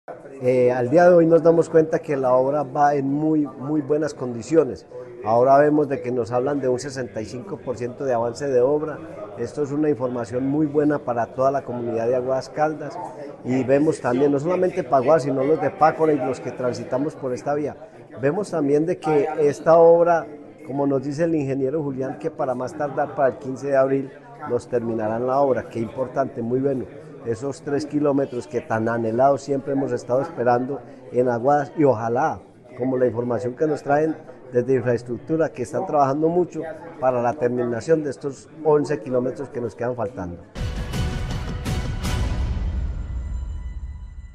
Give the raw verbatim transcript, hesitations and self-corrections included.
Eh, al día de hoy nos damos cuenta que la obra va en muy, muy buenas condiciones. Ahora vemos de que nos hablan de un sesenta y cinco por ciento de avance de obra. Esto es una información muy buena para toda la comunidad de Aguadas Caldas y vemos también, no solamente Paguas, sino los de Pácora y los que transitamos por esta vía. Vemos también de que esta obra, como nos dice el ingeniero Julián, que para más tardar para el quince de abril nos terminarán la obra. Qué importante, muy bueno. Esos tres kilómetros que tan anhelados siempre hemos estado esperando en Aguadas y ojalá, como la información que nos traen desde infraestructura, que están trabajando mucho para la terminación de estos once kilómetros que nos quedan faltando.